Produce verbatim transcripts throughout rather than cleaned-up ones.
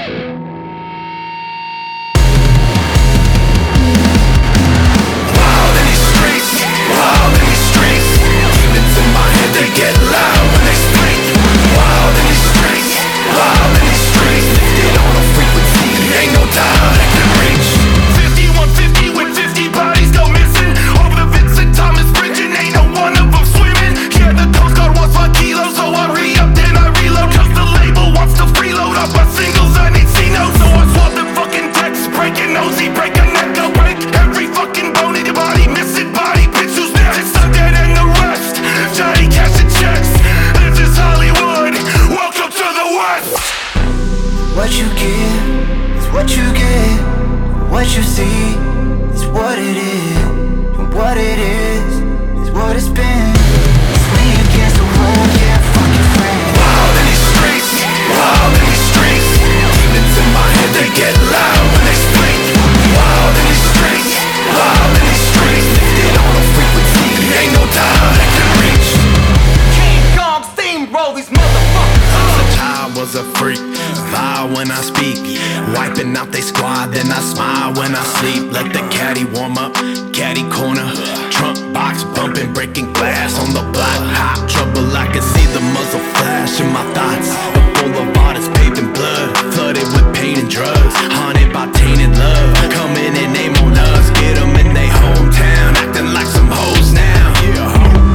What you give is what you get. What you see is what it is. And what it is is what it's been. It's me against the world, yeah, fuck your friend. Wild in these streets, wild in these streets. Demons in my head, they get loud when they speak. Wild in these streets, wild in these streets. Lifted on a frequency, ain't no doubt I can reach. King Kong steamroll these motherfuckers. Since a child was a freak, vile when I speak, wiping out they squad, then I smile when I sleep. Let the caddy warm up, caddy corner, trunk box bumping, breaking glass on the block. Hot trouble, I can see the muzzle flash in my thoughts. The boulevard is paved in blood, flooded with pain and drugs, haunted by tainted love. Coming and name on us, get them in they hometown, acting like some hoes now. Yeah.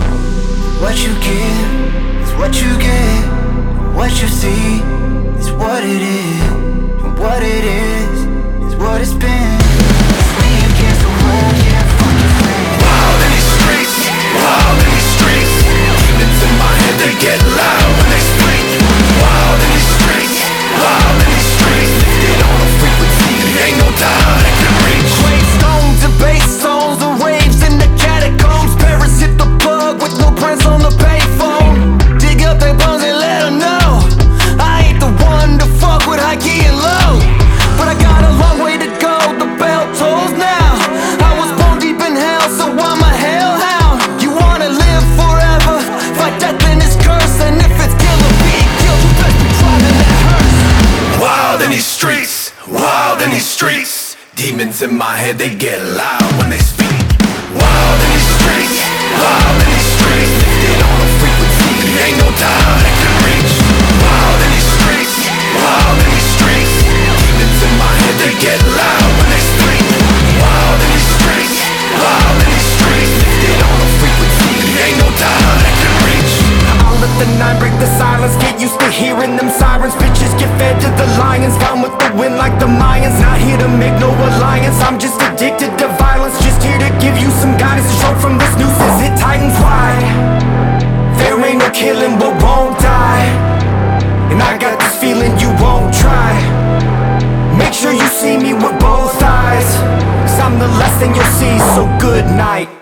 What you give is what you get. What you see is what it is. And what it is is what it's been. It's me against the world, yeah, fuck your friend. Wild in these streets, wild in these streets. Demons in my head, they get loud when they speak. Wild in these streets, wild in these streets. Lifted on a frequency, ain't no doubt I can reach. Gravestones and bass songs and raves in the catacombs. Paris hit the plug with blueprints on the payphone. Dig up their bones and let them know I ain't the one to fuck with high key and low. But I got a long way to go, the bell tolls now. I was born deep in hell, so I'm a hellhound. You wanna live forever, fight death in this curse. And if it's kill or be killed, you best be driving that hearse. Wild in these streets, wild in these streets. Demons in my head, they get loud when they speak. Wild in these streets, wild in these streets. Lifted on a frequency, ain't no doubt I can reach. Wild in these streets, wild in these streets. Demons in my head, they get loud when they speak. Wild in these streets, wild in these streets. Lifted on a frequency, ain't no doubt I can reach. I'll let the nine break the silence. Get used to hearing them sirens. Bitches get fed to the lions, found with the wind like the Mayans. Not here to make no alliance, I'm just addicted to violence. Just here to give you some guidance. Stroke from this noose as it tightens wide. There ain't no killing but won't die. And I got this feeling you won't try. Make sure you see me with both eyes, 'cause I'm the last thing you'll see, so good night.